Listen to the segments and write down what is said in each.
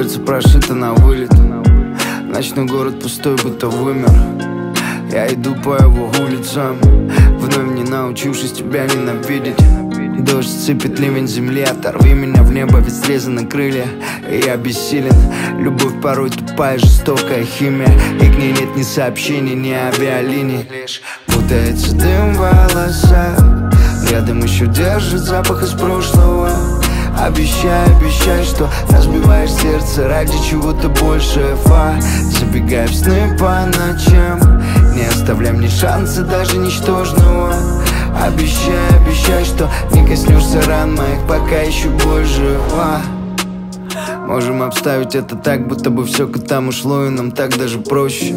сердце прошито на вылет. Ночной город пустой, будто вымер. Я иду по его улицам, вновь не научившись тебя ненавидеть. Дождь сыпет, ливень земли, оторви меня в небо, ведь срезаны крылья, и я бессилен. Любовь порой тупая, жестокая химия, и к ней нет ни сообщений, ни авиалиний. Лишь путается дым в волосах, рядом еще держит запах из прошлого. Обещай, обещай, что разбиваешь сердце ради чего-то большего. Забегай в сны по ночам, не оставляй мне шанса даже ничтожного. Обещай, обещай, что не коснешься ран моих, пока еще боль жива. Можем обставить это так, будто бы все к этому шло, и нам так даже проще.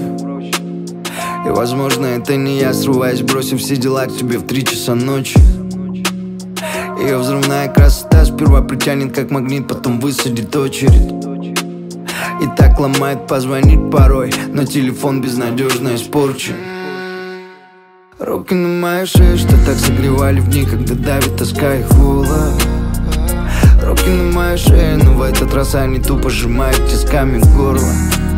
И возможно это не я, срываясь, бросив все дела к тебе в 3 часа ночи. Ее взрывная красота сперва притянет как магнит, потом высадит очередь. И так ломает позвонить порой, но телефон безнадежно испорчен. Руки на моей шее, что так согревали в дни, когда давит тоска и холод. Руки на моей шее, но в этот раз они тупо сжимают тисками горло.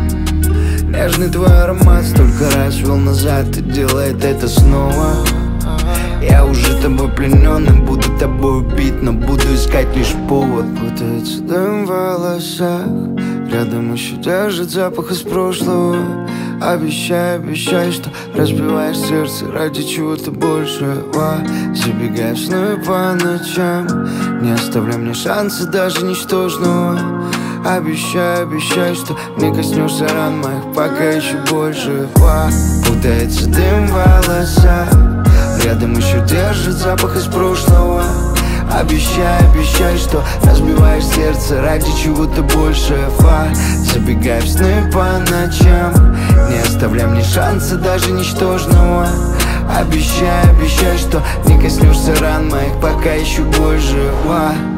Нежный твой аромат столько раз вел назад и делает это снова. Я уже тобой пленен и буду тобой убит, но буду искать лишь повод. Путается дым в волосах, рядом еще держит запах из прошлого. Обещай, обещай, что разбиваешь сердце ради чего-то большего. Забегай в сны по ночам, не оставляй мне шанса даже ничтожного. Обещай, обещай, что не коснешься ран моих, пока еще больше. Путается дым в волосах, рядом еще держит запах из прошлого. Обещай, обещай, что разбиваешь сердце ради чего-то большего. Забегай в сны по ночам, не оставляй мне шанса даже ничтожного. Обещай, обещай, что не коснешься ран моих, пока еще боль жива.